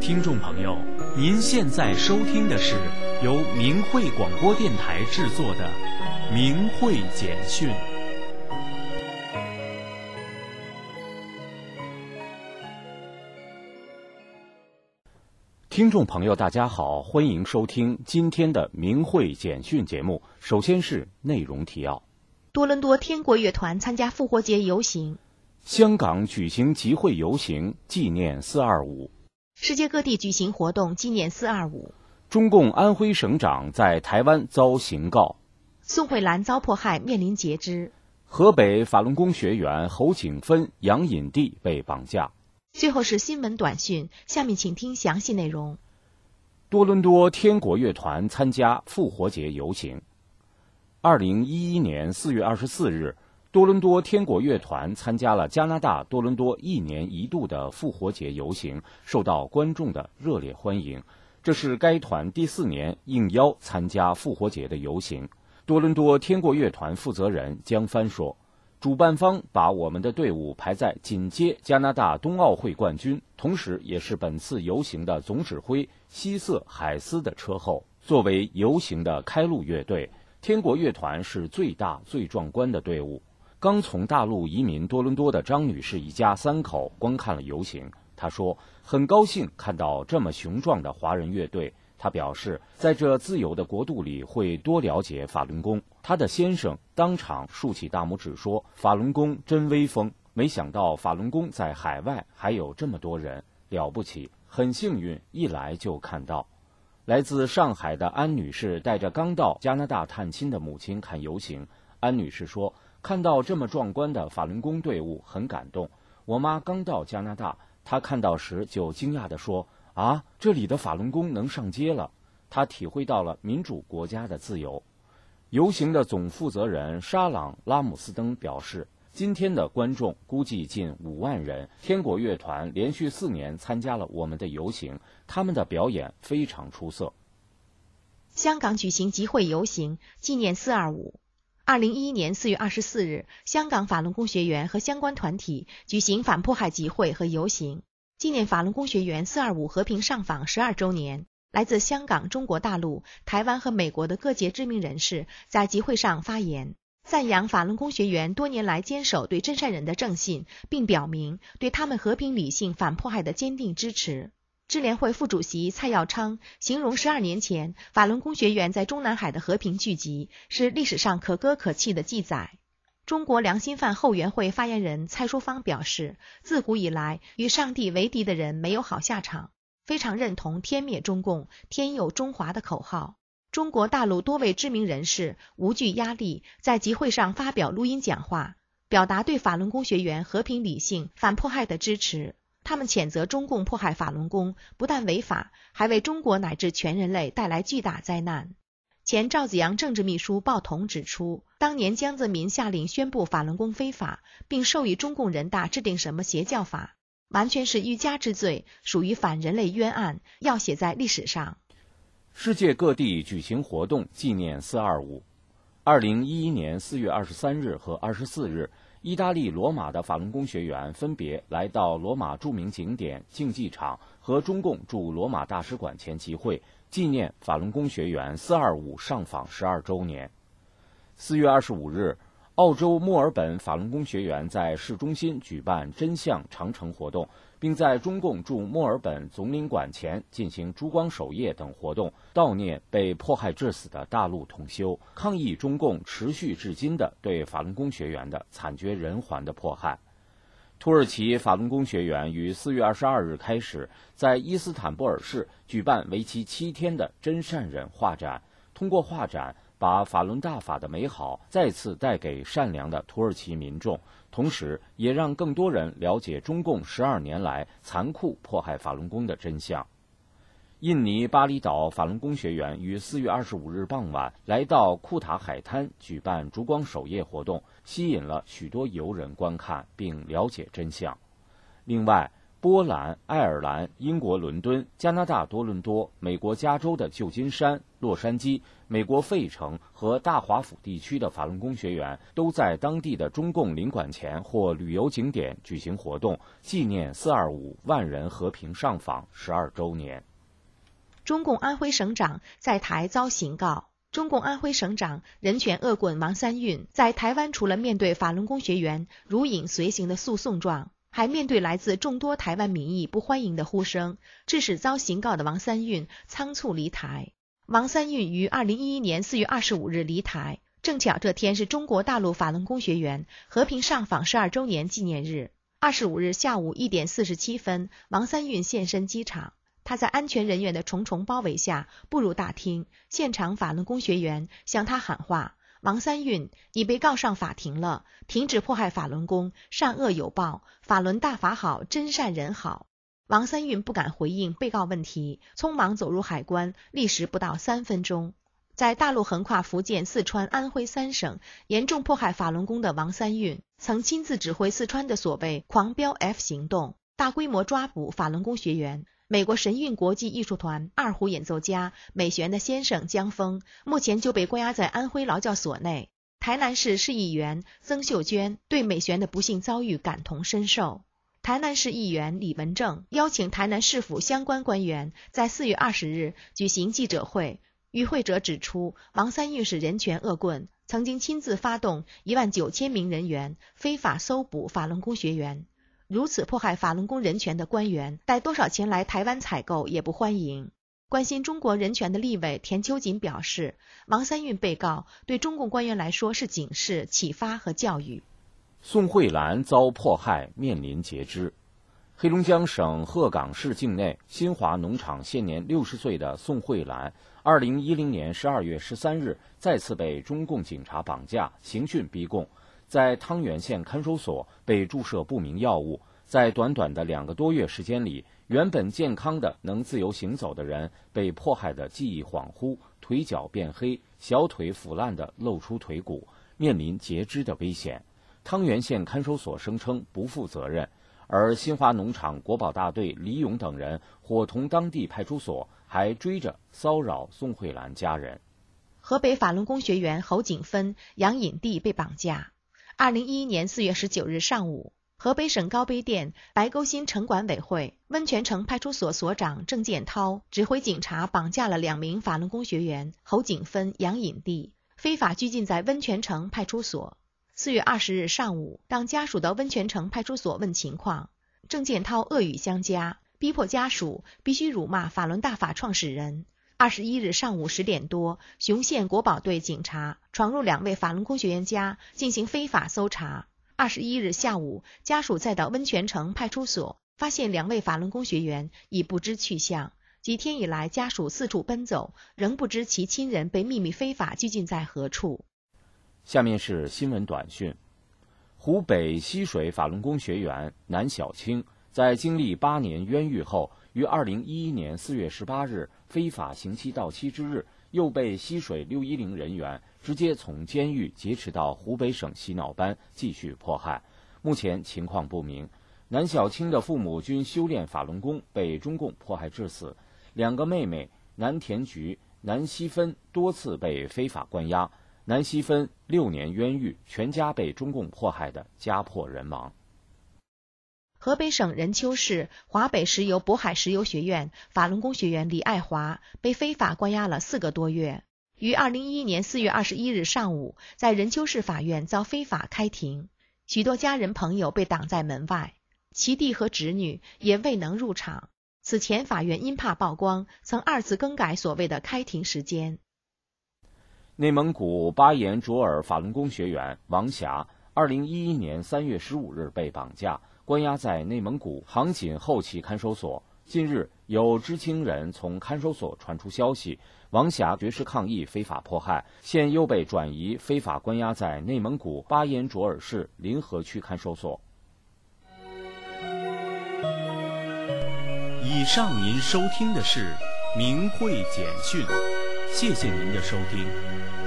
听众朋友，您现在收听的是由明慧广播电台制作的《明慧简讯》。听众朋友，大家好，欢迎收听今天的《明慧简讯》节目。首先是内容提要： 多伦多天国乐团参加复活节游行； 香港举行集会游行纪念4·25； 世界各地举行活动纪念4·25； 中共安徽省长在台湾遭刑告； 宋慧兰遭迫害面临截肢； 河北法轮功学员侯景芬、杨引娣被绑架。 最后是新闻短讯，下面请听详细内容。 多伦多天国乐团参加复活节游行。2011年4月24日，多伦多天国乐团参加了加拿大多伦多1年1度的复活节游行，受到观众的热烈欢迎。这是该团第4年应邀参加复活节的游行。多伦多天国乐团负责人江帆说，主办方把我们的队伍排在紧接加拿大冬奥会冠军，同时也是本次游行的总指挥希瑟海斯的车后。作为游行的开路乐队，天国乐团是最大最壮观的队伍。刚从大陆移民多伦多的张女士一家3口观看了游行，她说很高兴看到这么雄壮的华人乐队。他表示，在这自由的国度里会多了解法轮功。他的先生当场竖起大拇指说，法轮功真威风，没想到法轮功在海外还有这么多人，了不起，很幸运一来就看到。来自上海的安女士带着刚到加拿大探亲的母亲看游行。安女士说，看到这么壮观的法轮功队伍很感动。我妈刚到加拿大，她看到时就惊讶地说，啊，这里的法轮功能上街了。他体会到了民主国家的自由。游行的总负责人沙朗·拉姆斯登表示，今天的观众估计近5万人。天国乐团连续4年参加了我们的游行，他们的表演非常出色。 香港举行集会游行纪念4·25。2011年4月24日，香港法轮功学员和相关团体举行反迫害集会和游行，纪念法轮功学员4·25和平上访12周年。来自香港、中国大陆、台湾和美国的各界知名人士在集会上发言，赞扬法轮功学员多年来坚守对真善人的正信，并表明对他们和平理性反迫害的坚定支持。支联会副主席蔡耀昌形容12年前法轮功学员在中南海的和平聚集是历史上可歌可泣的记载。中国良心犯后援会发言人蔡淑芳表示，自古以来与上帝为敌的人没有好下场，非常认同天灭中共，天佑中华的口号。中国大陆多位知名人士无惧压力，在集会上发表录音讲话，表达对法轮功学员和平理性反迫害的支持。他们谴责中共迫害法轮功不但违法，还为中国乃至全人类带来巨大灾难。前赵紫阳政治秘书鲍彤指出，当年江泽民下令宣布法轮功非法，并授予中共人大制定什么邪教法，完全是欲加之罪，属于反人类冤案，要写在历史上。 世界各地举行活动纪念4·25。2011年4月23日和24日，意大利罗马的法轮功学员分别来到罗马著名景点竞技场和中共驻罗马大使馆前集会，纪念法轮功学员4·25上访12周年。4月25日，澳洲墨尔本法轮功学员在市中心举办真相长城活动，并在中共驻墨尔本总领馆前进行烛光守夜等活动，悼念被迫害致死的大陆同修，抗议中共持续至今的对法轮功学员的惨绝人寰的迫害。土耳其法轮功学员于4月22日开始在伊斯坦布尔市举办为期7天的真善忍画展，通过画展把法轮大法的美好再次带给善良的土耳其民众，同时也让更多人了解中共12年来残酷迫害法轮功的真相。印尼巴厘岛法轮功学员于4月25日傍晚来到库塔海滩举办烛光守夜活动，吸引了许多游人观看并了解真相。另外， 波兰、爱尔兰、英国伦敦、加拿大多伦多、美国加州的旧金山、洛杉矶、美国费城和大华府地区的法轮功学员都在当地的中共领馆前或旅游景点举行活动，纪念425万人和平上访12周年。 中共安徽省长在台遭刑告。中共安徽省长、人权恶棍王三运在台湾除了面对法轮功学员如影随形的诉讼状，还面对来自众多台湾民意不欢迎的呼声，致使遭刑告的王三运仓促离台。王三运于2011年4月25日离台，正巧这天是中国大陆法轮功学员和平上访12周年纪念日。25日下午1点47分，王三运现身机场。他在安全人员的重重包围下步入大厅，现场法轮功学员向他喊话：王三运，你被告上法庭了，停止迫害法轮功，善恶有报，法轮大法好，真善人好。王三运不敢回应被告问题，匆忙走入海关，历时不到3分钟。在大陆横跨福建、四川、安徽3省严重迫害法轮功的王三运，曾亲自指挥四川的所谓狂飙 F 行动，大规模抓捕法轮功学员。美国神韵国际艺术团二胡演奏家美旋的先生江峰，目前就被关押在安徽劳教所内。台南市市议员曾秀娟对美旋的不幸遭遇感同身受。台南市议员李文正邀请台南市府相关官员在4月20日举行记者会，与会者指出，王三运是人权恶棍，曾经亲自发动19000名人员非法搜捕法轮功学员。如此迫害法轮功人权的官员，带多少钱来台湾采购也不欢迎。关心中国人权的立委田秋瑾表示，王三运被告对中共官员来说是警示、启发和教育。 宋慧兰遭迫害，面临截肢。黑龙江省鹤岗市境内新华农场现年60岁的宋慧兰，2010年12月13日再次被中共警察绑架、刑讯逼供，在汤原县看守所被注射不明药物。在短短的2个多月时间里，原本健康的能自由行走的人被迫害的记忆恍惚，腿脚变黑，小腿腐烂的露出腿骨，面临截肢的危险。汤原县看守所声称不负责任，而新华农场国保大队李勇等人伙同当地派出所还追着骚扰宋慧兰家人。 河北法轮功学员侯景芬、杨引娣被绑架。2011年4月19日上午，河北省高碑店白沟新城管委会温泉城派出所所长郑建涛指挥警察绑架了2名法轮功学员侯景芬、杨引娣，非法拘禁在温泉城派出所。4月20日上午，当家属到温泉城派出所问情况，郑建涛恶语相加，逼迫家属必须辱骂法轮大法创始人。21日上午10点多，雄县国保队警察闯入2位法轮功学员家进行非法搜查。21日下午，家属再到温泉城派出所，发现2位法轮功学员已不知去向。几天以来，家属四处奔走，仍不知其亲人被秘密非法拘禁在何处。 下面是新闻短讯。湖北溪水法轮功学员南小青在经历8年冤狱后，于2011年4月18日非法刑期到期之日，又被溪水610人员直接从监狱劫持到湖北省洗脑班继续迫害，目前情况不明。南小青的父母均修炼法轮功，被中共迫害致死。2个妹妹南田菊、南希芬多次被非法关押，南希芬6年冤狱，全家被中共迫害的家破人亡。 河北省任丘市华北石油渤海石油学院法轮功学员李爱华被非法关押了4个多月，于2011年4月21日上午在任丘市法院遭非法开庭，许多家人朋友被挡在门外，其弟和侄女也未能入场。此前法院因怕曝光，曾2次更改所谓的开庭时间。 内蒙古巴彦卓尔法轮功学员王霞2011年3月15日被绑架，关押在内蒙古杭锦后旗看守所。近日，有知情人从看守所传出消息，王霞绝食抗议非法迫害，现又被转移非法关押在内蒙古巴彦卓尔市临河区看守所。 以上您收听的是明慧简讯，谢谢您的收听。